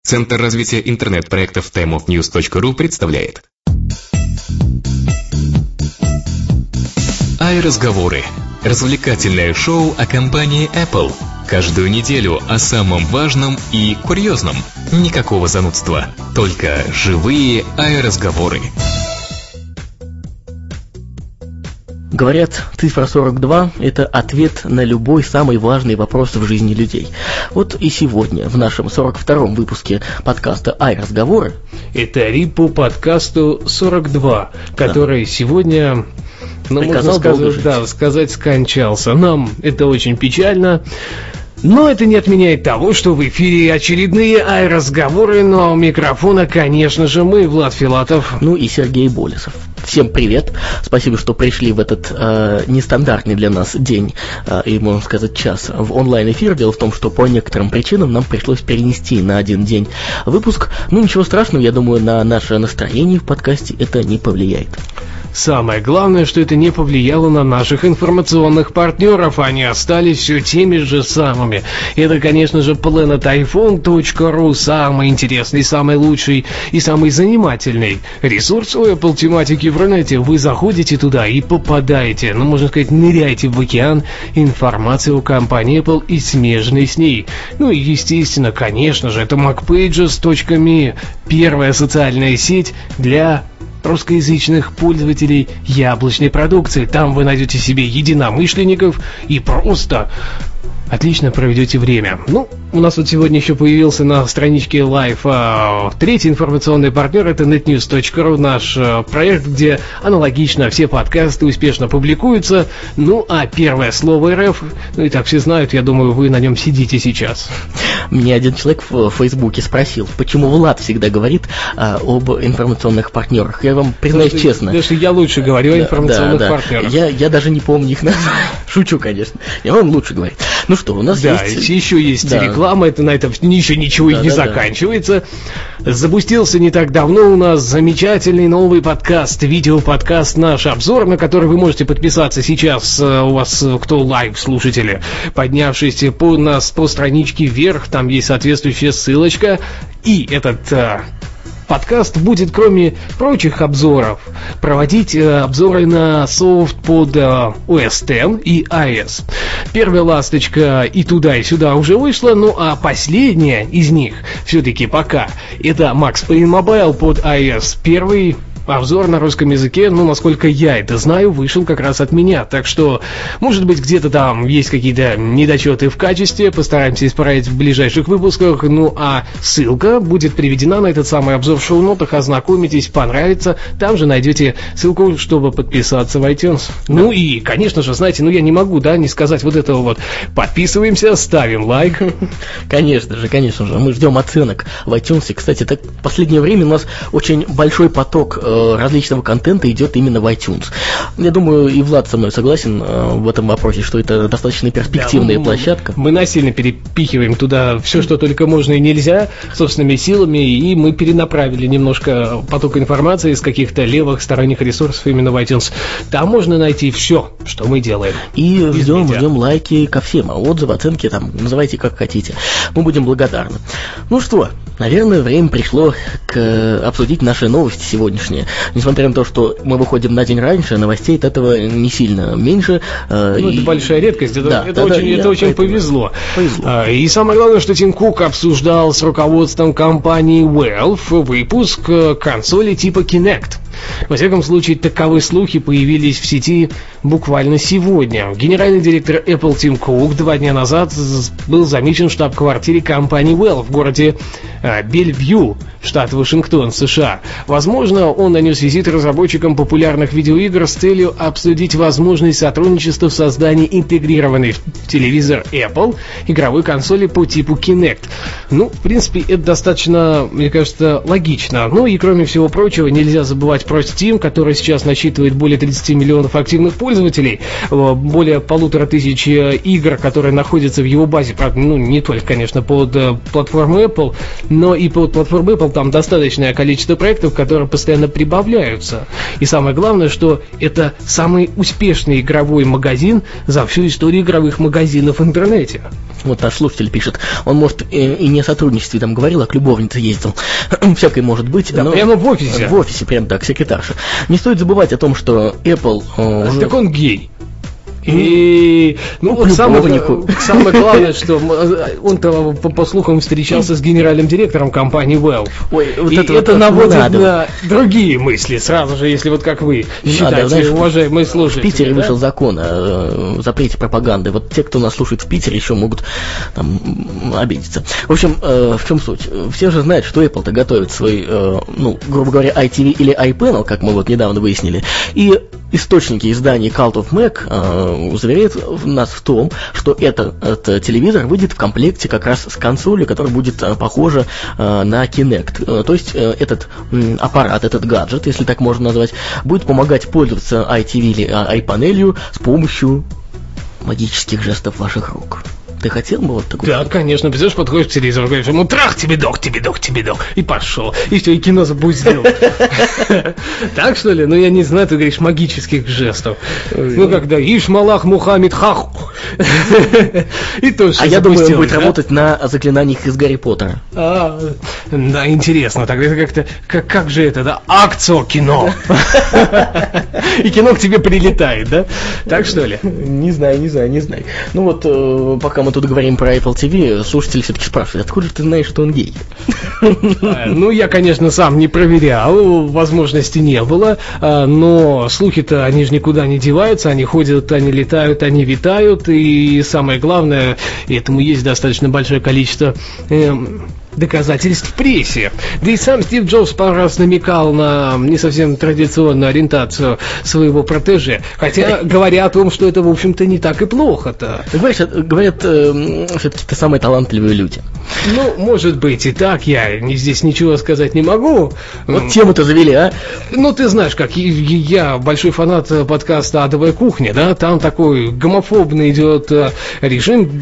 Центр развития интернет-проектов timeofnews.ru представляет iRazговоры. Развлекательное шоу о компании Apple. Каждую неделю о самом важном и курьезном. Никакого занудства, только живые iRazговоры. Говорят, цифра 42 – это ответ на любой самый важный вопрос в жизни людей. Вот и сегодня в нашем 42-м выпуске подкаста iRazговоры. Это рип по подкасту 42, который сегодня, можно сказать, скончался. Нам это очень печально. Но это не отменяет того, что в эфире очередные iRazговоры, но у микрофона, конечно же, мы, Влад Филатов. Ну и Сергей Болесов. Всем привет. Спасибо, что пришли в этот нестандартный для нас день и, можно сказать, час в онлайн-эфир. Дело в том, что по некоторым причинам нам пришлось перенести на один день выпуск. Ну, ничего страшного, я думаю, на наше настроение в подкасте это не повлияет. Самое главное, что это не повлияло на наших информационных партнеров, они остались все теми же самыми. Это, конечно же, planetiphone.ru, самый интересный, самый лучший и самый занимательный ресурс о Apple тематике в Рунете. Вы заходите туда и попадаете, можно сказать, ныряете в океан информации о компании Apple и смежной с ней. Ну и, естественно, конечно же, это macpages.me, первая социальная сеть для русскоязычных пользователей яблочной продукции. Там вы найдете себе единомышленников и просто отлично проведете время. У нас вот сегодня еще появился на страничке Live третий информационный партнер, это netnews.ru, наш проект, где аналогично все подкасты успешно публикуются. А первое слово РФ, и так все знают, я думаю, вы на нем сидите сейчас. Мне один человек в Фейсбуке спросил, почему Влад всегда говорит об информационных партнерах. Я вам признаюсь честно. Потому что я лучше говорю о информационных партнерах. Я даже не помню их название. Шучу, конечно. Я вам лучше говорю. Ну что, у нас есть... еще есть реклама, это на этом еще ничего и не заканчивается. Запустился не так давно у нас замечательный новый подкаст, видеоподкаст «Наш обзор», на который вы можете подписаться сейчас, у вас, кто лайв-слушатели, поднявшись по страничке вверх, там есть соответствующая ссылочка, и этот... подкаст будет, кроме прочих обзоров, проводить обзоры на софт под OS X и iOS. Первая ласточка и туда, и сюда уже вышла, а последняя из них, все-таки пока, это Max Payne Mobile под iOS. Первый обзор на русском языке, насколько я это знаю, вышел как раз от меня. Так что, может быть, где-то там есть какие-то недочеты в качестве, постараемся исправить в ближайших выпусках. А ссылка будет приведена на этот самый обзор в шоу-нотах, ознакомитесь, понравится. Там же найдете ссылку, чтобы подписаться в iTunes. И, конечно же, знаете, я не могу, не сказать вот этого вот. Подписываемся, ставим лайк. Конечно же, мы ждем оценок в iTunes. Кстати, так в последнее время у нас очень большой поток различного контента идет именно в iTunes. Я думаю, и Влад со мной согласен в этом вопросе, что это достаточно перспективная площадка. Мы насильно перепихиваем туда все, что только можно и нельзя, собственными силами, и мы перенаправили немножко поток информации из каких-то левых сторонних ресурсов именно в iTunes. Там можно найти все, что мы делаем. И ждем лайки ко всем, отзывы, оценки, называйте как хотите. Мы будем благодарны. Что, наверное, время пришло обсудить наши новости сегодняшние. Несмотря на то, что мы выходим на день раньше, новостей от этого не сильно меньше. Это большая редкость, это очень повезло. И самое главное, что Тим Кук обсуждал с руководством компании Valve выпуск консоли типа Kinect. Во всяком случае, таковые слухи появились в сети буквально сегодня. Генеральный директор Apple Тим Кук 2 дня назад был замечен в штаб-квартире компании Valve в городе Бельвью, штат Вашингтон, США. Возможно, он нанес визит разработчикам популярных видеоигр с целью обсудить возможность сотрудничества в создании интегрированной в телевизор Apple игровой консоли по типу Kinect. В принципе, это достаточно, мне кажется, логично. И кроме всего прочего, нельзя забывать про Steam, который сейчас насчитывает более 30 миллионов активных пользователей, более 1500 игр, которые находятся в его базе, правда, не только, конечно, под платформу Apple, но и под платформой Apple там достаточное количество проектов, которые постоянно прибавляются. И самое главное, что это самый успешный игровой магазин за всю историю игровых магазинов в интернете. Вот наш слушатель пишет, он, может, и не о сотрудничестве там говорил, а к любовнице ездил. Всякое может быть. Да, но прямо в офисе. В офисе, прям так, секретарша. Не стоит забывать о том, что Apple... Так он гей. И самое главное, что он-то, по слухам, встречался с генеральным директором компании Valve. Ой, вот и это наводит на другие мысли, сразу же, если вот как вы считаете, знаешь, уважаемые слушатели. В Питере вышел закон о запрете пропаганды. Вот те, кто нас слушает в Питере, еще могут там обидеться. В общем, в чем суть? Все же знают, что Apple-то готовит свой, грубо говоря, iTV или iPanel, как мы вот недавно выяснили. И источники издания Cult of Mac заверяет нас в том, что этот телевизор выйдет в комплекте как раз с консолью, которая будет похожа на Kinect. То есть этот аппарат, этот гаджет, если так можно назвать, будет помогать пользоваться iTV или iPanel с помощью магических жестов ваших рук. Ты хотел бы вот такой? Да, конечно. Представляешь, подходишь к телевизору, говоришь ему: трах, тебе док. И пошел. И все, и кино запустил. Так что ли? Ну, я не знаю, ты говоришь магических жестов. Ну, когда Иш Малах Мухаммед Хах. И то, что а я думаю, он будет работать на заклинаниях из Гарри Поттера. Да, интересно. Тогда это как-то... Как же это, да? Акцио кино. И кино к тебе прилетает, да? Так что ли? Не знаю. Ну вот, пока мы тут говорим про Apple TV, слушатели все-таки спрашивают, откуда ты знаешь, что он гей? Ну, я, конечно, сам не проверял, возможности не было, но слухи-то, они же никуда не деваются, они ходят, они летают, они витают, и самое главное, этому есть достаточно большое количество доказательств в прессе. Да и сам Стив Джобс пару раз намекал на не совсем традиционную ориентацию своего протеже, хотя говоря о том, что это, в общем-то, не так и плохо-то. Говорят, все-таки это самые талантливые люди. Ну, может быть и так, я здесь ничего сказать не могу. Вот тему-то завели, а? Ну, ты знаешь, как я большой фанат подкаста «Адовая кухня», да, там такой гомофобный идет режим,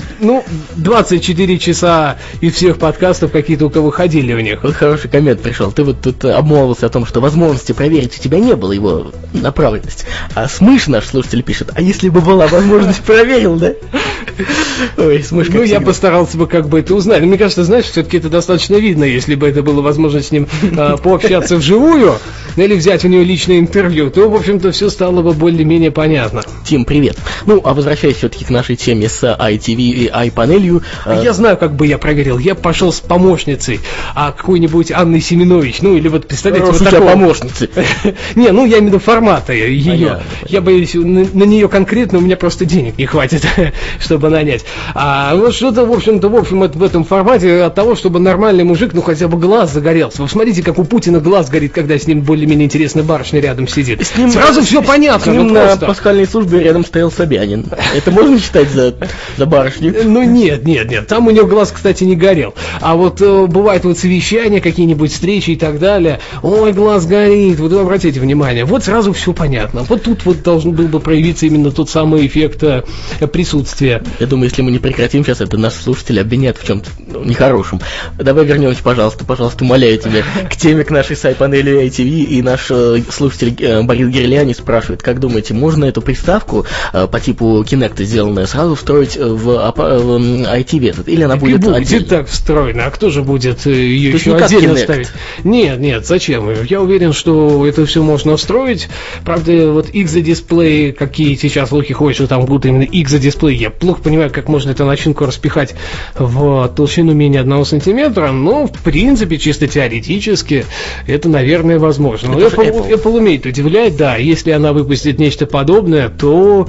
24 часа из всех подкастов какие только выходили в них. Вот хороший коммент пришел. Ты вот тут обмолвился о том, что возможности проверить у тебя не было его направленность. А Смыш, наш слушатель, пишет: а если бы была возможность, проверил, да? Ой, Смыш, я постарался бы как бы это узнать. Мне кажется, знаешь, все-таки это достаточно видно, если бы это было возможность с ним пообщаться вживую или взять у него личное интервью, то, в общем-то, все стало бы более-менее понятно. Тим, привет. Ну, а возвращаясь все-таки к нашей теме с iTV и iPanel. Я знаю, как бы я проверил. Я пошел с помощницей, какой-нибудь Анной Семенович, или вот, представляете, вот такого. Помощницы. Не, я имею в виду формата ее. Я боюсь, на нее конкретно у меня просто денег не хватит, чтобы нанять. А вот что-то, в общем-то, в этом формате от того, чтобы нормальный мужик, хотя бы глаз загорелся. Вы смотрите, как у Путина глаз горит, когда с ним более-менее интересная барышня рядом сидит. Сразу все понятно. С ним на пасхальной службе рядом стоял Собянин. Это можно считать за барышню? Нет. Там у него глаз, кстати, не горел. А вот бывают вот совещания, какие-нибудь встречи и так далее. Ой, глаз горит. Вот обратите внимание. Вот сразу все понятно. Вот тут вот должен был бы проявиться именно тот самый эффект присутствия. Я думаю, если мы не прекратим сейчас, это наши слушатели обвинят в чем-то нехорошем. Давай вернемся, пожалуйста, умоляю тебя, к теме, к нашей сайт-панели ITV. И наш слушатель Борис Гирляни спрашивает: как думаете, можно эту приставку по типу Kinect, сделанную, сразу встроить в ITV этот? Или она будет отдельно? Так встроена, а кто же будет ее еще отдельно ставить? Нет, зачем? Я уверен, что это все можно встроить. Правда, вот экзодисплеи, какие сейчас слухи ходят, что там будут именно экзодисплеи, я плохо понимаю, как можно эту начинку распихать в толщину менее 1 сантиметра, но в принципе, чисто теоретически, это, наверное, возможно. Но Apple умеет удивлять, да, если она выпустит нечто подобное, то,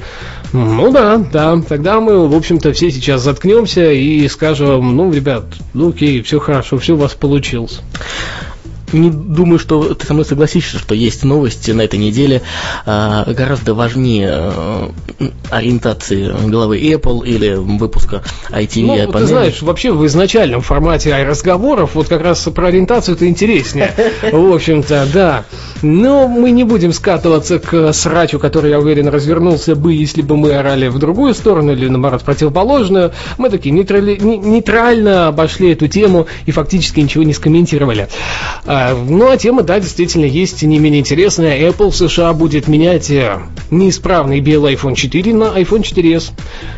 да, тогда мы, в общем-то, все сейчас заткнемся и скажем: ребят, окей, все хорошо, все у вас получилось. не думаю, что ты со мной согласишься, что есть новости на этой неделе гораздо важнее ориентации главы Apple или выпуска ITV. Ты знаешь, вообще в изначальном формате разговоров вот как раз про ориентацию это интереснее. В общем-то, да. Но мы не будем скатываться к срачу, который, я уверен, развернулся бы, если бы мы орали в другую сторону или, наоборот, противоположную. Мы такие нейтрально обошли эту тему и фактически ничего не скомментировали. Ну, а тема, да, действительно есть не менее интересная. Apple в США будет менять неисправный белый iPhone 4 на iPhone 4s.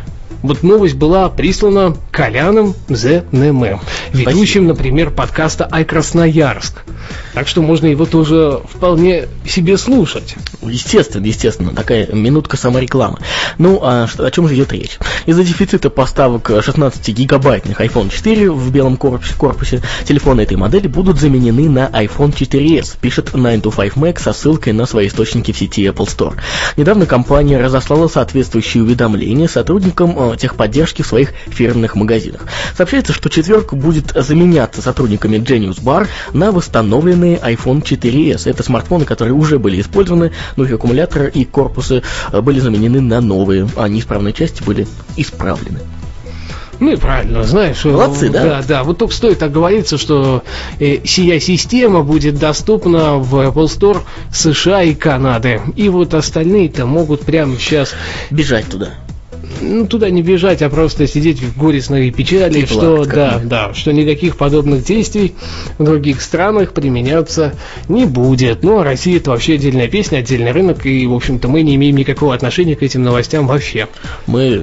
Вот новость была прислана Коляном ЗНМ, ведущим, например, подкаста «iCrasnoярск». Так что можно его тоже вполне себе слушать. Естественно, такая минутка саморекламы. Ну, о чем же идет речь? Из-за дефицита поставок 16-гигабайтных iPhone 4 в белом корпусе телефоны этой модели будут заменены на iPhone 4s, пишет 9to5Mac со ссылкой на свои источники в сети Apple Store. Недавно компания разослала соответствующие уведомления сотрудникам техподдержки в своих фирменных магазинах. Сообщается, что четверка будет заменяться сотрудниками Genius Bar на восстановленные iPhone 4s. Это смартфоны, которые уже были использованы, но их аккумуляторы и корпусы были заменены на новые, а неисправные части были исправлены. Ну и правильно, знаешь. Молодцы, да? Да, вот только стоит так говорится, что сия система будет доступна в Apple Store США и Канады. И вот остальные-то могут прямо сейчас бежать туда. Ну, туда не бежать, а просто сидеть в горестной печали, что что никаких подобных действий в других странах применяться не будет. Ну, а Россия — это вообще отдельная песня, отдельный рынок, и, в общем-то, мы не имеем никакого отношения к этим новостям вообще. Мы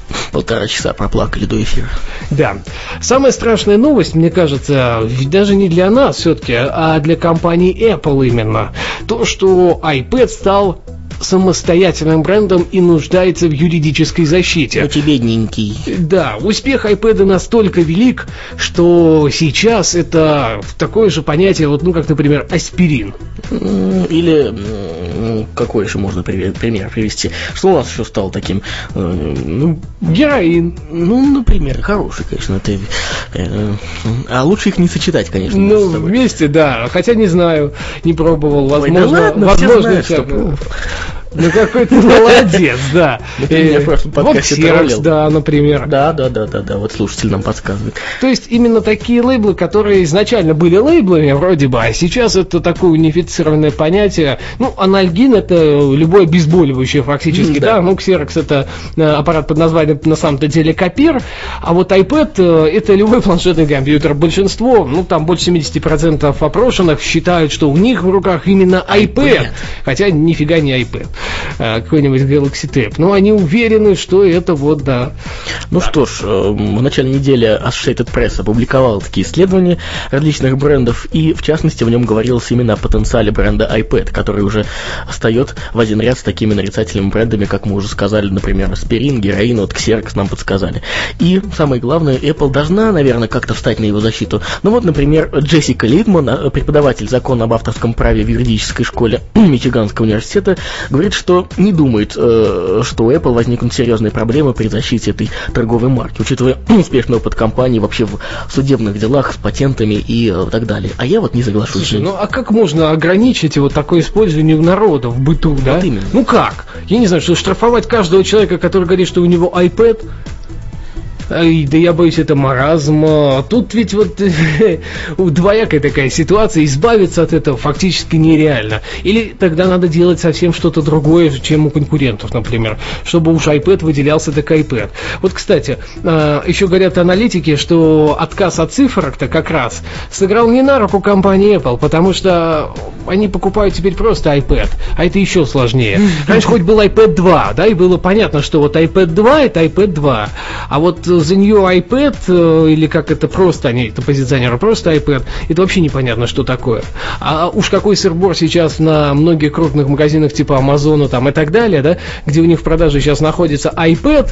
1,5 часа проплакали до эфира. Да. Самая страшная новость, мне кажется, даже не для нас все-таки, а для компании Apple именно. То, что iPad стал самостоятельным брендом и нуждается в юридической защите. Ну, бедненький. Да, успех iPad настолько велик, что сейчас это такое же понятие, вот, ну, как, например, аспирин. Или какой еще можно пример привести? Что у нас еще стало таким? Героин. Ну, например, хороший, конечно. А лучше их не сочетать, конечно. Ну, вместе, да. Хотя не знаю, не пробовал. Возможно, ой, да ладно, возможно, что... Ну какой ты молодец, да. Меня в прошлом подкасте троллил. Да, например. Да, вот слушатель нам подсказывает. То есть именно такие лейблы, которые изначально были лейблами вроде бы, а сейчас это такое унифицированное понятие. Ну, анальгин — это любое обезболивающее фактически, да. Ну, Xerox — это аппарат под названием на самом-то деле Копир, а вот iPad — это любой планшетный компьютер. Большинство, ну, там больше 70% опрошенных считают, что у них в руках именно iPad. Хотя нифига не iPad. Какой-нибудь Galaxy Tab. Но они уверены, что это вот, да. Ну что ж, в начале недели Associated Press опубликовал такие исследования различных брендов, и в частности в нем говорилось именно о потенциале бренда iPad, который уже встает в один ряд с такими нарицательными брендами, как мы уже сказали, например, аспирин, героин, вот Xerox нам подсказали. И самое главное, Apple должна, наверное, как-то встать на его защиту. Ну вот, например, Джессика Литман, преподаватель закона об авторском праве в юридической школе Мичиганского университета, говорит, что не думает, что у Apple возникнут серьезные проблемы при защите этой торговой марки, учитывая успешный опыт компании вообще в судебных делах с патентами и так далее. А я вот не соглашусь. Слушай, ну а как можно ограничить вот такое использование у народа в быту, да? Вот именно. Ну как? Я не знаю, что штрафовать каждого человека, который говорит, что у него iPad? Да я боюсь, это маразм. Тут ведь вот двоякая такая ситуация, избавиться от этого фактически нереально. Или тогда надо делать совсем что-то другое, чем у конкурентов, например, чтобы уж iPad выделялся, так iPad. Вот, кстати, еще говорят аналитики, что отказ от цифрок-то как раз сыграл не на руку компании Apple, потому что они покупают теперь просто iPad, а это еще сложнее. Раньше хоть был iPad 2, да, и было понятно, что вот iPad 2 это iPad 2, а вот за нее iPad, или как это просто, они это позиционируют, просто iPad, это вообще непонятно, что такое. А уж какой сыр-бор сейчас на многих крупных магазинах типа Амазона там и так далее, да, где у них в продаже сейчас находится iPad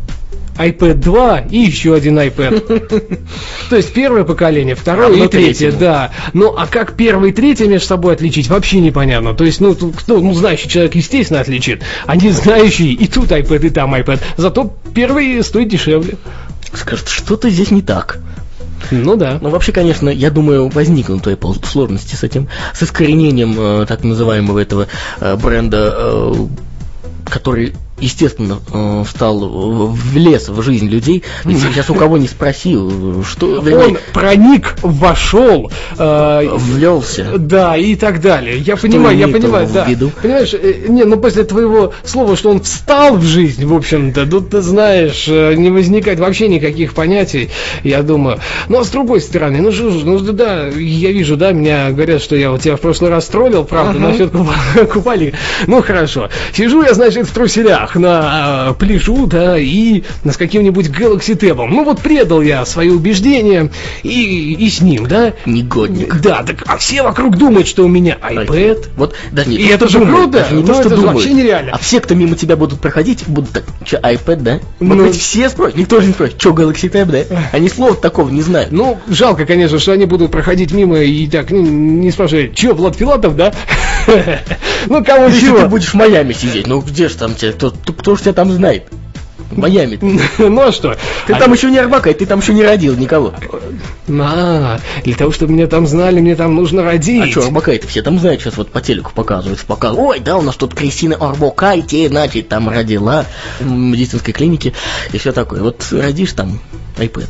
2 и еще один iPad. То есть первое поколение, второе и третье, да. Ну, а как первое и третье между собой отличить, вообще непонятно. То есть, кто знающий человек, естественно, отличит, а не знающий и тут iPad, и там iPad. Зато первый стоит дешевле. Скажет, что-то здесь не так. Ну да. Ну вообще, конечно, я думаю, возникнут у Apple сложности с этим, с искоренением так называемого этого бренда, который, естественно, влез в жизнь людей. Ведь сейчас у кого не спросил, что... Он проник, вошел, влился. Да, и так далее. Я понимаю, да. Понимаешь, после твоего слова, что он встал в жизнь, в общем-то, тут, ты знаешь, не возникает вообще никаких понятий, я думаю. Но с другой стороны, да, я вижу, да, меня говорят, что я тебя в прошлый раз троллил, правда, насчет купальника. Ну, хорошо. Сижу я, значит, в труселях на пляжу, да, и с каким-нибудь Galaxy Tab. Ну вот предал я свои убеждения и с ним, да. Негодник. Да, так, а все вокруг думают, что у меня iPad. Вот, даже не и это же круто, не то, что думают, вообще нереально. А все, кто мимо тебя будут проходить, будут так, что, iPad, да? Может быть, все спросят, никто же не спросит, что Galaxy Tab, да? Они слова такого не знают. Ну, жалко, конечно, что они будут проходить мимо и так, не спрашивают, что, Влад Филатов, да? Ну, кого если чего? Ты будешь в Майами сидеть, ну где же там тебя, кто же тебя там знает? В Майами. Ну а что? Ты там еще не Арбака, и ты там еще не родил никого. Для того, чтобы меня там знали, мне там нужно родить. А что, Арбакайте все там знают, сейчас вот по телеку показывают. Ой, да, у нас тут Кристина Арбакайте, значит, там родила в медицинской клинике и все такое. Вот родишь там iPad.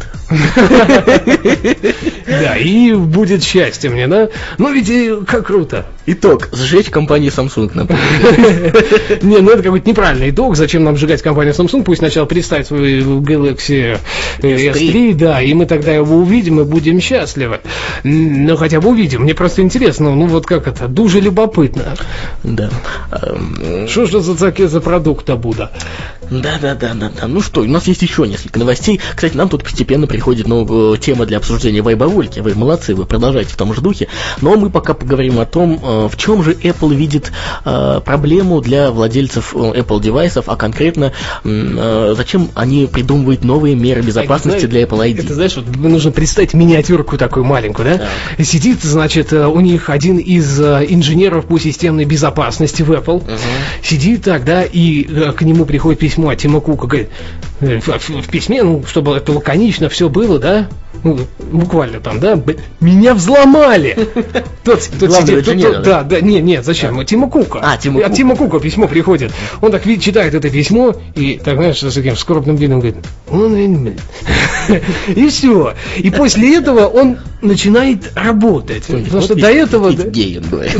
Да, и будет счастье мне, да? Ну ведь как круто. Итог. Сжечь компанию Samsung, например. Не, ну это какой-то неправильный итог. Зачем нам сжигать компанию Samsung? Пусть сначала представит свой Galaxy S3, да, и мы тогда его увидим и будем счастливы. Ну, хотя бы увидим. Мне просто интересно, ну вот как это, дуже любопытно. Да. Что же за продукт Абуда? Да. Ну что, у нас есть еще несколько новостей. Кстати, нам тут постепенно приходит тема для обсуждения вайбовульки. Вы молодцы, вы продолжаете в том же духе. Но мы пока поговорим о том, в чем же Apple видит проблему для владельцев Apple девайсов, а конкретно зачем они придумывают новые меры безопасности для Apple ID. Это, знаешь, вот нужно представить миниатюрку такую маленькую, да? Сидит, значит, у них один из инженеров по системной безопасности в Apple. Сидит так, да, и к нему приходит письмо от Тима Кука, говорит, в письме, ну, чтобы это лаконично все было, да, ну, буквально там, да, меня взломали. Тот сидит, да, нет, зачем? Тима Кука. От Тима Кука письмо приходит. Он так читает это письмо и, так, знаешь, с таким скорбным видом говорит, и все. И после этого он начинает работать. Потому что до этого... Гей, он говорит.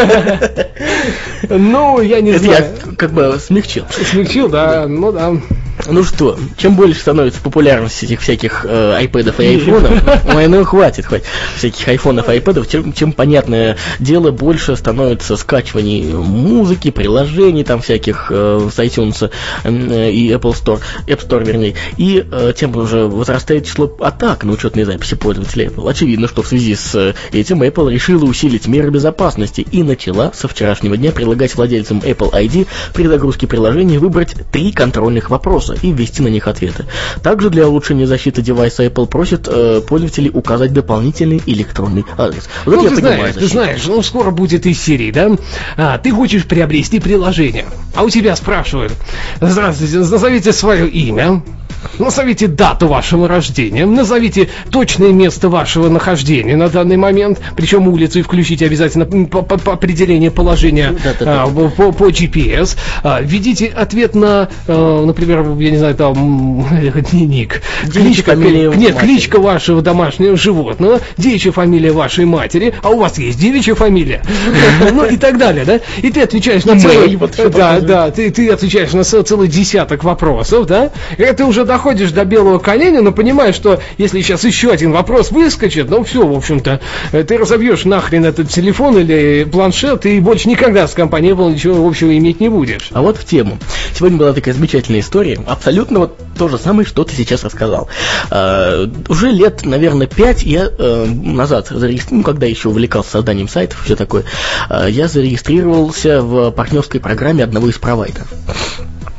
Ну, я не знаю. Я как бы смягчил. Смягчил, да, ну да. Ну что, чем больше становится популярность этих всяких айпэдов и айфонов, ну хватит всяких айфонов и айпэдов, чем, понятное дело, больше становится скачиваний музыки, приложений там всяких с iTunes и App Store, вернее, и тем уже возрастает число атак на учетные записи пользователей Apple. Очевидно, что в связи с этим Apple решила усилить меры безопасности и начала со вчерашнего дня предлагать владельцам Apple ID при загрузке приложения выбрать 3 контрольных вопроса и ввести на них ответы. Также для улучшения защиты девайса Apple просит пользователей указать дополнительный электронный адрес. Вот ну, ты знаешь, ну скоро будет из серии, да? Ты хочешь приобрести приложение, а у тебя спрашивают, здравствуйте, назовите свое имя, назовите дату вашего рождения, назовите точное место вашего нахождения на данный момент, причем улицу и включите обязательно по определению положения по GPS. Введите ответ на, например, я не знаю, там, ник, кличка вашего домашнего животного, девичья фамилия вашей матери, а у вас есть девичья фамилия, ну и так далее, да? И ты отвечаешь на ты отвечаешь на целый десяток вопросов, да? И ты уже доходишь до белого коленя, но понимаешь, что если сейчас еще один вопрос выскочит, ну все, в общем-то, ты разобьешь нахрен этот телефон или планшет, и больше никогда с компанией Apple ничего общего иметь не будешь. А вот в тему. Сегодня была такая замечательная история, абсолютно вот то же самое, что ты сейчас рассказал. Уже лет, наверное, 5 я назад, когда еще увлекался созданием сайтов, все такое, я зарегистрировался в партнерской программе одного из провайдеров.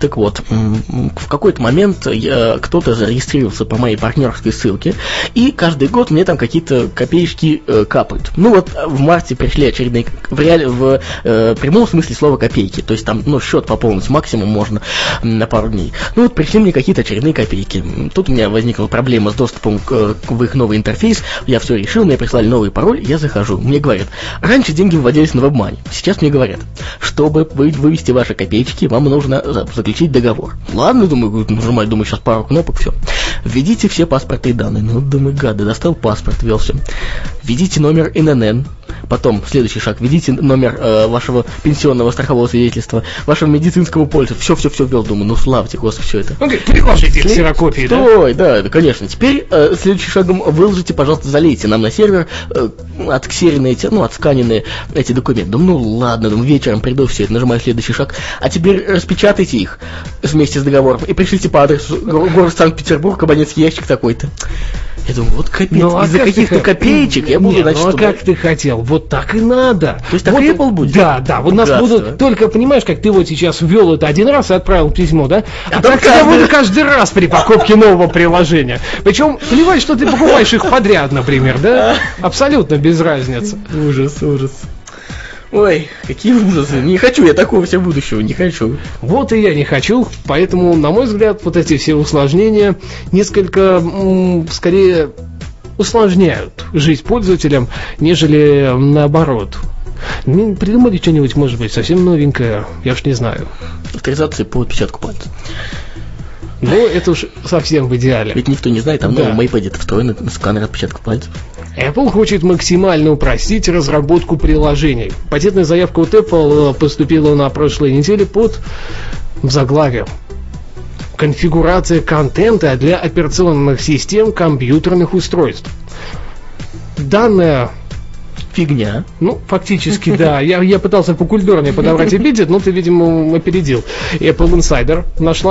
Так вот, в какой-то момент кто-то зарегистрировался по моей партнерской ссылке, и каждый год мне там какие-то копеечки капают. Ну вот в марте пришли очередные, в прямом смысле слова копейки, то есть там, счет пополнить максимум можно на пару дней. Ну вот пришли мне какие-то очередные копейки. Тут у меня возникла проблема с доступом в их новый интерфейс, я все решил, мне прислали новый пароль, я захожу. Мне говорят, раньше деньги вводились на WebMoney, сейчас мне говорят, чтобы вывести ваши копеечки, вам нужно заключить договор. Ладно, думаю, нажимать, сейчас пару кнопок, все. Введите все паспортные данные. Ну, думаю, гады, достал паспорт, ввел все. Введите номер ННН. Потом, следующий шаг, введите номер вашего пенсионного страхового свидетельства, вашего медицинского полиса. Все ввел, думаю, славьте, Господи, все это. Приложите ксерокопии, да? Ой, да, конечно. Теперь следующим шагом выложите, пожалуйста, залейте нам на сервер отксеренные отсканенные эти документы. Думаю, ладно, вечером приду, все это, нажимаю следующий шаг. А теперь распечатайте их вместе с договором и пришлите по адресу город Санкт-Петербург, абонентский ящик такой-то. Я думаю, вот капец, из-за каких-то копеечек я буду, как ты хотел, вот так и надо. То есть так и Apple будет? Да, вот нас будут, только понимаешь, как ты вот сейчас ввел это один раз и отправил письмо, да? А так тебя буду каждый раз при покупке нового приложения. Причем, плевать, что ты покупаешь их подряд, например, да? Абсолютно без разницы. Ужас. Ой, какие ужасы. Не хочу я такого себе будущего, не хочу. Вот и я не хочу, поэтому, на мой взгляд, вот эти все усложнения несколько, скорее, усложняют жизнь пользователям, нежели наоборот. Придумали что-нибудь, может быть, совсем новенькое, я уж не знаю. Авторизация по отпечатку пальца. Ну, это уж совсем в идеале. Ведь никто не знает, там в новом iPad встроен сканер отпечатков пальцев. Apple хочет максимально упростить разработку приложений. Патентная заявка от Apple поступила на прошлой неделе под заглавием «Конфигурация контента для операционных систем компьютерных устройств». Данная фигня. Фактически, да. Я пытался покультурнее подобрать эпитет, но ты, видимо, опередил. Apple Insider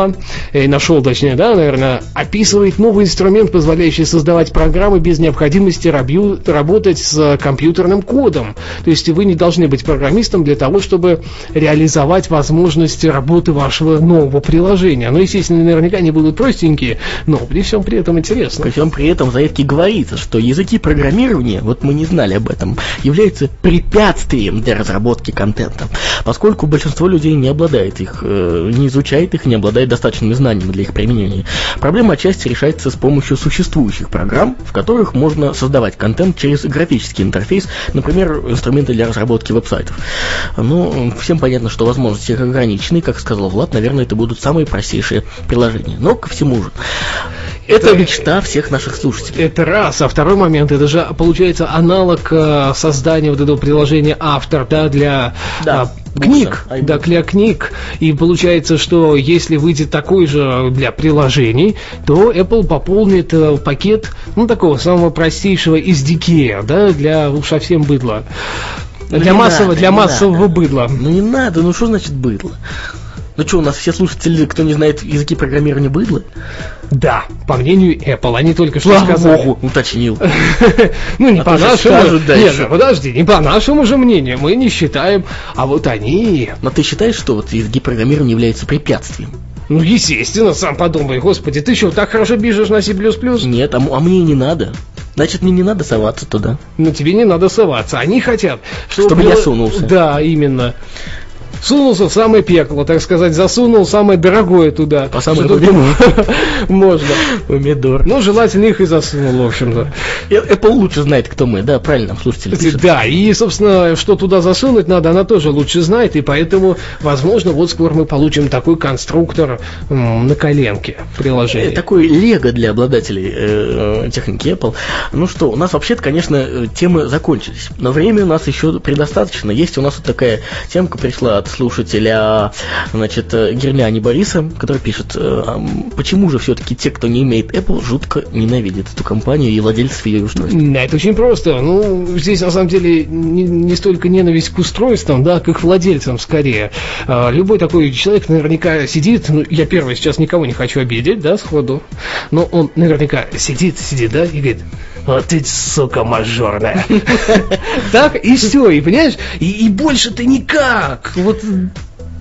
нашел, наверное, описывает новый инструмент, позволяющий создавать программы без необходимости работать с компьютерным кодом. То есть вы не должны быть программистом для того, чтобы реализовать возможности работы вашего нового приложения. Естественно, наверняка они будут простенькие, но при всем при этом интересно. При всем при этом в заявке говорится, что языки программирования, вот мы не знали об этом, являются препятствием для разработки контента, поскольку большинство людей не обладает их, не изучает их, не обладает достаточными знаниями для их применения. Проблема отчасти решается с помощью существующих программ, в которых можно создавать контент через графический интерфейс, например, инструменты для разработки веб-сайтов. Всем понятно, что возможности их ограничены, как сказал Влад, наверное, это будут самые простейшие приложения. Но ко всему же. Это мечта всех наших слушателей. Это раз. А второй момент, это же получается аналог создания вот этого приложения автор, для книг. Для книг. И получается, что если выйдет такой же для приложений, то Apple пополнит пакет, такого самого простейшего SDK, для совсем быдла. Для массового быдла. Не надо, что значит быдло? У нас все слушатели, кто не знает языки программирования, быдло? Да, по мнению Apple, они только что сказали. Богу, уточнил. Не по нашему. Нет, подожди, не по нашему же мнению, мы не считаем, а вот они. Но ты считаешь, что языки программирования являются препятствием? Естественно, сам подумай, господи, ты что, так хорошо бежишь на C++? Нет, а мне не надо. Значит, мне не надо соваться туда. Тебе не надо соваться, они хотят, чтобы я сунулся. Да, именно. Сунулся в самое пекло, так сказать, засунул самое дорогое туда. По самой глубине. Можно. Помидор. Желательно их и засунул, в общем-то. Apple лучше знает, кто мы, да, правильно, слушатели пишут. Да, и, собственно, что туда засунуть надо, она тоже лучше знает, и поэтому, возможно, скоро мы получим такой конструктор на коленке приложения. Такой лего для обладателей техники Apple. У нас вообще-то, конечно, темы закончились, но время у нас еще предостаточно. Есть у нас вот такая темка пришла от слушателя, Герляни Бориса, который пишет, почему же все-таки те, кто не имеет Apple, жутко ненавидят эту компанию и владельцев ее устройств? Это очень просто. Здесь на самом деле не столько ненависть к устройствам, к их владельцам скорее. Любой такой человек наверняка сидит, я первый сейчас никого не хочу обидеть, сходу, но он наверняка сидит, и говорит: вот ты, сука, мажорная. Так, и все, и понимаешь, и больше ты никак.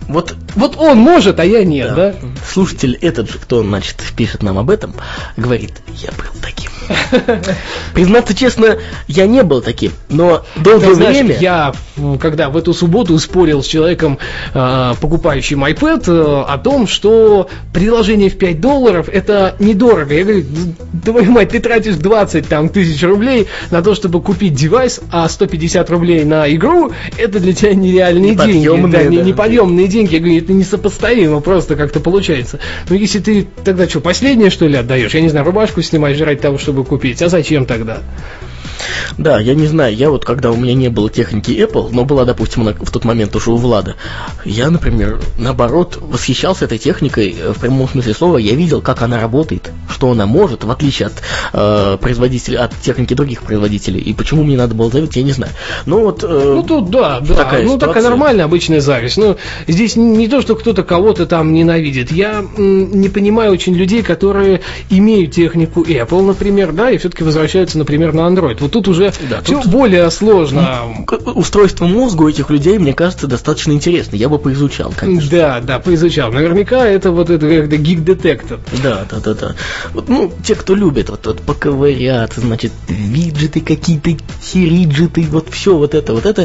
Вот он может, а я нет, да? Слушатель этот же, кто, значит, пишет нам об этом, говорит, я был таким. Признаться честно, я не был таким, но долгое время... Я, когда в эту субботу спорил с человеком, покупающим iPad, о том, что приложение в $5 это недорого. Я говорю, твою мать, ты тратишь 20 тысяч рублей на то, чтобы купить девайс, а 150 рублей на игру, это для тебя нереальные деньги. Да, неподъемные деньги. Я говорю, это несопоставимо просто как-то получается. Но если ты тогда что, последнее что ли отдаешь? Я не знаю, рубашку снимаешь ради того, чтобы купить. А зачем тогда? Да, я не знаю, я вот когда у меня не было техники Apple, но была, допустим, в тот момент уже у Влада, я, например, наоборот, восхищался этой техникой в прямом смысле слова, я видел, как она работает, что она может, в отличие от производителей, от техники других производителей, и почему мне надо было завидовать, я не знаю. Но вот, тут да, такая ситуация. Такая нормальная обычная зависть, но здесь не то, что кто-то кого-то там ненавидит, я не понимаю очень людей, которые имеют технику Apple, например, да, и все-таки возвращаются, например, на Android. Вот тут уже все более сложно. Устройство мозга у этих людей, мне кажется, достаточно интересно. Я бы поизучал, конечно. Да, поизучал. Наверняка это вот это как-то гик-детектор. Да. Вот, те, кто любит вот поковыряться, значит, виджеты какие-то, хириджеты, вот все вот это,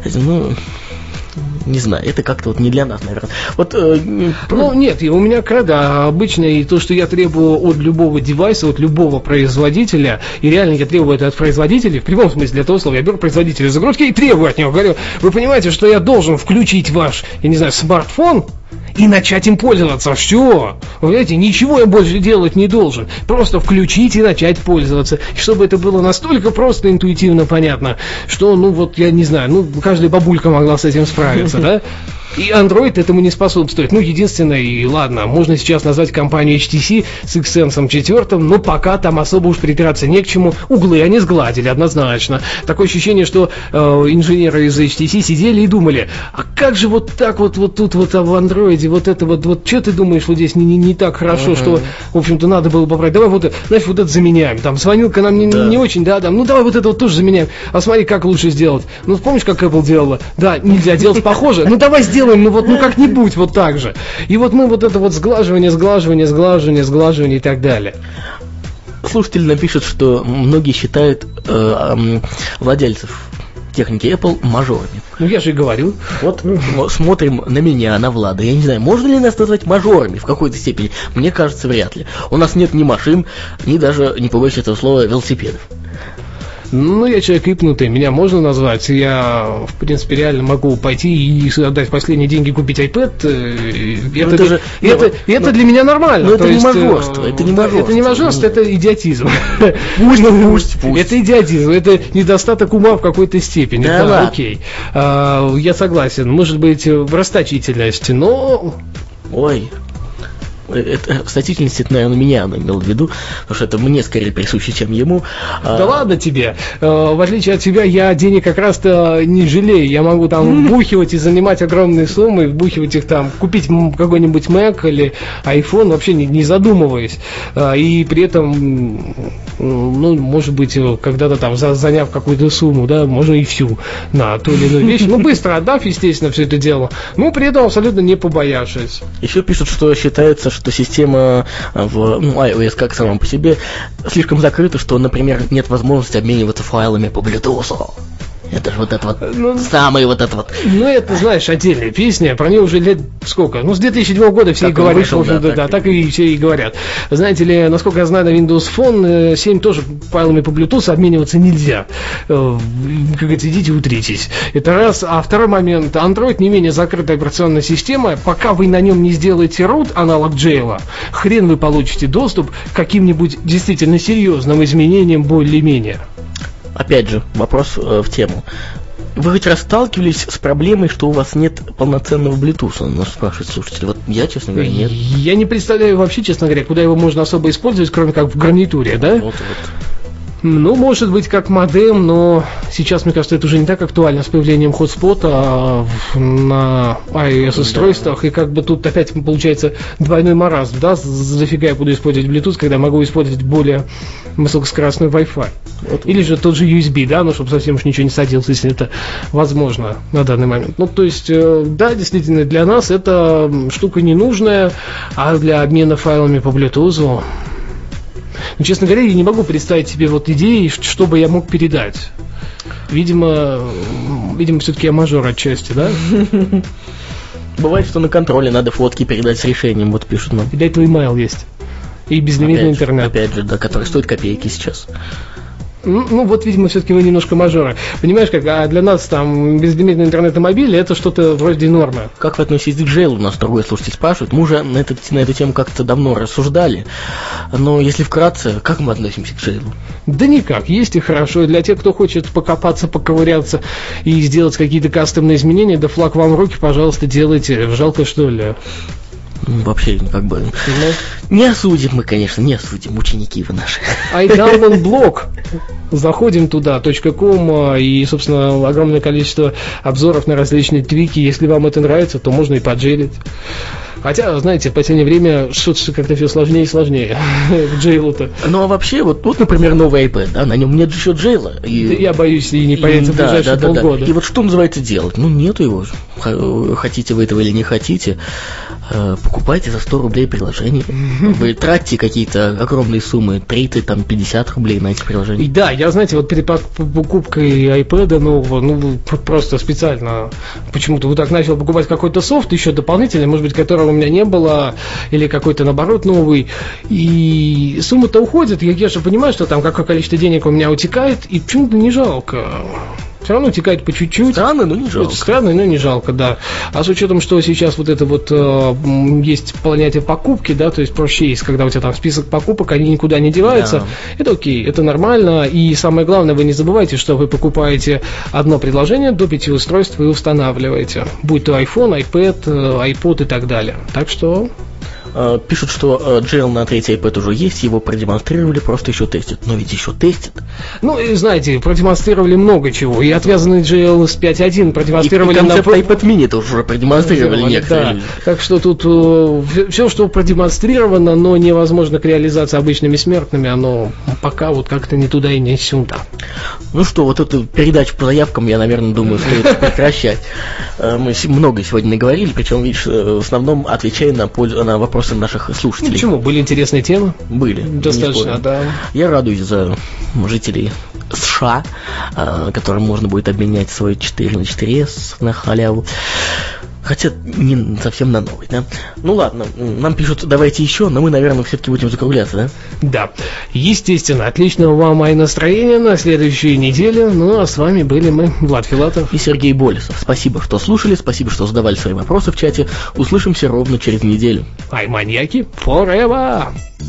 не знаю, это как-то вот не для нас, наверное. Вот, нет, и у меня кредо обычно, и то, что я требую от любого девайса, от любого производителя, и реально я требую это от производителей, в прямом смысле этого слова, я беру производителя загрузки и требую от него, говорю, вы понимаете, что я должен включить ваш, я не знаю, смартфон и начать им пользоваться. Все. Вы знаете, ничего я больше делать не должен. Просто включить и начать пользоваться. И чтобы это было настолько просто, интуитивно понятно, что, я не знаю, каждая бабулька могла с этим справиться, да? И Android этому не способствует. Единственное, и ладно, можно сейчас назвать компанию HTC с Xsense 4, но пока там особо уж припираться не к чему. Углы они сгладили, однозначно. Такое ощущение, что инженеры из HTC сидели и думали, а как же вот так вот тут вот в Android, вот это вот что ты думаешь, вот здесь не так хорошо, что, в общем-то, надо было поправить. Давай вот это заменяем. Там звонилка нам не очень, да, давай вот это вот тоже заменяем. А смотри, как лучше сделать. Помнишь, как Apple делала? Да, нельзя делать похоже. Давай сделаем, как-нибудь вот так же. И вот мы вот это вот сглаживание и так далее. Слушатель напишет, что многие считают владельцев техники Apple мажорами. Я же и говорю. Вот смотрим на меня, на Влада. Я не знаю, можно ли нас назвать мажорами в какой-то степени? Мне кажется, вряд ли. У нас нет ни машин, ни даже, не побоюсь этого слова, велосипедов. Я человек ипнутый, меня можно назвать. Я, в принципе, реально могу пойти и отдать последние деньги, купить iPad. Это для меня нормально. Но это не мажорство. Это не мажорство, это идиотизм. Пусть. Это идиотизм, это недостаток ума в какой-то степени. Да, окей. Я согласен. Может быть, в расточительности, но... Ой... Расточительность, это, наверное, меня она имела в виду, потому что это мне скорее присуще, чем ему. Да ладно тебе. В отличие от тебя, я денег как раз-то не жалею. Я могу там вбухивать и занимать огромные суммы, вбухивать их там, купить какой-нибудь Mac или iPhone, вообще не задумываясь. И при этом, может быть, когда-то там, заняв какую-то сумму, да, можно и всю на ту или иную вещь. Быстро отдав, естественно, все это дело. При этом абсолютно не побоявшись. Еще пишут, что считается, что система в iOS как сама по себе слишком закрыта, что, например, нет возможности обмениваться файлами по Bluetooth. Это же вот это вот, самый вот это вот. Это, знаешь, отдельная песня, про нее уже лет сколько? С 2007 года все и говорят, что так и все и говорят. Знаете ли, насколько я знаю, на Windows Phone 7 тоже файлами по Bluetooth обмениваться нельзя. Как говорится, идите утритесь. Это раз. А второй момент, Android не менее закрытая операционная система, пока вы на нем не сделаете root, аналог Jail, хрен вы получите доступ к каким-нибудь действительно серьезным изменениям более-менее. Опять же, вопрос в тему. Вы хоть раз сталкивались с проблемой, что у вас нет полноценного Bluetooth? Нас спрашивает слушатель. Вот я, честно говоря, нет. Я не представляю вообще, честно говоря, куда его можно особо использовать, кроме как в гарнитуре, да? Вот. Ну, может быть, как модем, но сейчас, мне кажется, это уже не так актуально с появлением хотспота на iOS-устройствах, и как бы тут опять получается двойной маразм, да, зафига я буду использовать Bluetooth, когда могу использовать более высокоскоростной Wi-Fi. Вот. Или же тот же USB, да, ну, чтобы совсем уж ничего не садилось, если это возможно на данный момент. Ну, то есть, да, действительно, для нас эта штука ненужная, а для обмена файлами по Bluetooth... Но, честно говоря, я не могу представить себе вот идеи, что бы я мог передать. Видимо, все-таки я мажор отчасти, да? Бывает, что на контроле надо фотки передать с решением, вот пишут нам. И для этого имейл есть. И безлимитный интернет. Опять же, да, который стоит копейки сейчас. Ну, вот, видимо, все-таки вы немножко мажоры. Понимаешь, как, а для нас там безлимитный интернет и мобиль это что-то вроде нормы. Как вы относитесь к Джейлу? Нас другой слушатель спрашивает. Мы уже на эту тему как-то давно рассуждали. Но если вкратце, как мы относимся к Джейлу? Да никак. Есть и хорошо. Для тех, кто хочет покопаться, поковыряться и сделать какие-то кастомные изменения, да флаг вам в руки, пожалуйста, делайте. Жалко, что ли? Вообще, как бы... Не осудим мы, конечно, не осудим, ученики вы наши. iDownloadBlog. Заходим туда, .com, и, собственно, огромное количество обзоров на различные твики. Если вам это нравится, то можно и поджелить. Хотя, знаете, в последнее время что-то как-то все сложнее и сложнее к джейлу-то. Ну, а вообще, вот, например, новый iPad, да, на нем нет еще джейла. И... Я боюсь, и не появится в ближайшие полгода. И вот что называется делать? Ну, нету его. Хотите вы этого или не хотите, покупайте за 100 рублей приложение. Вы тратите какие-то огромные суммы, 30, там, 50 рублей на эти приложения. И да, я, знаете, вот перед покупкой iPad нового, ну, просто специально почему-то вот так начал покупать какой-то софт, еще дополнительный, может быть, которого у меня не было, или какой-то, наоборот, новый, и сумма-то уходит, я же понимаю, что там какое количество денег у меня утекает, и почему-то не жалко. Все равно утекает по чуть-чуть. Странно, но не жалко. Странно, но не жалко, да. А с учетом, что сейчас вот это вот есть понятие покупки, да, то есть проще есть, когда у тебя там список покупок, они никуда не деваются, да. Это окей, это нормально. И самое главное, вы не забывайте, что вы покупаете одно приложение, до 5 устройств вы устанавливаете. Будь то iPhone, iPad, iPod и так далее. Так что... Пишут, что джейл на третий iPad уже есть, его продемонстрировали, просто еще тестят. Но ведь еще тестят. Ну, и знаете, продемонстрировали много чего. И отвязанный джейл с 5.1 продемонстрировали... И концепт iPad mini тоже уже продемонстрировали некоторые. Да. Так что тут все, что продемонстрировано, но невозможно к реализации обычными смертными, оно пока вот как-то не туда и не сюда. Ну что, вот эту передачу по заявкам, я, наверное, думаю, стоит прекращать. Мы много сегодня наговорили, причем, видишь, в основном отвечая на вопросы наших слушателей. Почему? Были интересные темы? Были. Достаточно, да. Я радуюсь за жителей США, которым можно будет обменять свой 4 на 4S на халяву. Хотя не совсем на новый, да? Ну ладно, нам пишут, давайте еще, но мы, наверное, все-таки будем закругляться, да? Да. Естественно, отличного вам настроения на следующей неделе. Ну, а с вами были мы, Влад Филатов и Сергей Болесов. Спасибо, что слушали, спасибо, что задавали свои вопросы в чате. Услышимся ровно через неделю. Ай-маньяки forever!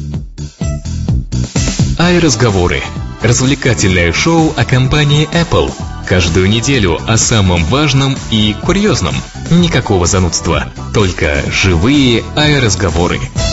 Ай-разговоры. Развлекательное шоу о компании Apple. Каждую неделю о самом важном и курьезном. Никакого занудства. Только живые ай-разговоры.